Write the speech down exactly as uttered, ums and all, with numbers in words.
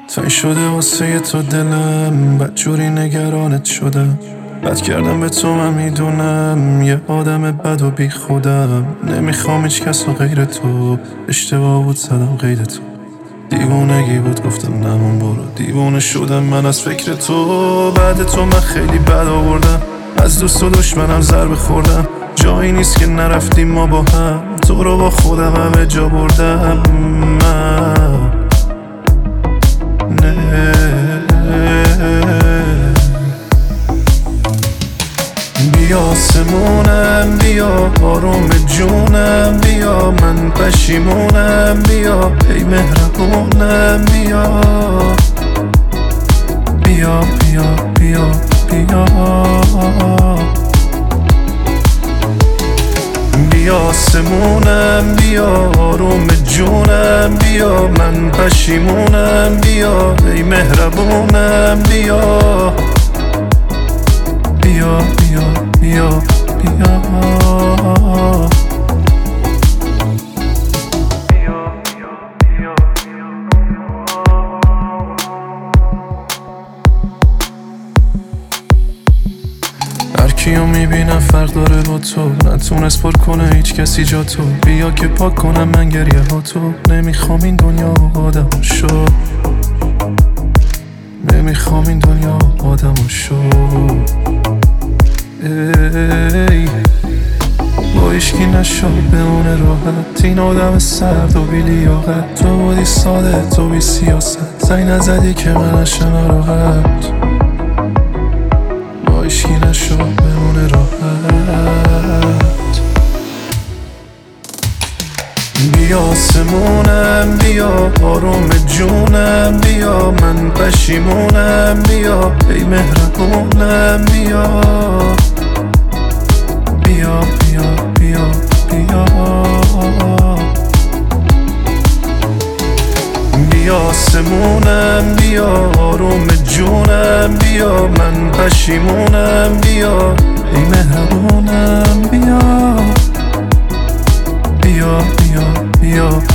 تای شده واسه تو دلم، بدجوری نگرانت شدم. بد کردم به تو من میدونم، یه آدم بد و بی خودم. نمیخوام هیچ کس و غیر تو، اشتباه بود زدم غیر تو. دیوونگی بود گفتم نمون برو، دیوونه شدم من از فکر تو. بعد تو من خیلی بد آوردم، از دوست و دشمنم ضربه خوردم. جایی نیست که نرفتیم ما با هم، تو رو با خودم همه جا بردم من. نه بیا آسمونم، بیا آروم جونم، بیا من پشیمونم، بیا ای مهربونم، بیا بیا بیا بیا بیا بیا آسمونم، بیا آروم جونم، بیا من پشیمونم، بیا ای مهربونم، بیا بیا بیا بیا بیا هر کیو میبینم فرق داره با تو، نتونست پر کنه هیچ کسی جا تو. بیا که پاک کنم من گریه ها تو. نمیخوام این دنیا آدم شو، نمیخوام این دنیا آدم شو. ای با ایشکی نشو بمونه راحت، این آدم سرد و بی لیاقت. تو بودی ساده، تو بی سیاست، زنگ نزدی که من نشم راحت. با ایشکی نشو بمونه راحت. بیا آسمونم، بیا آروم جونم، بیا من پشیمونم، بیا ای مهربونم، بیا بیا بیا بیا بیا بیا آسمونم، بیا آروم جونم، بیا من پشیمونم، بیا ای مهربونم، بیا بیا بیا بیا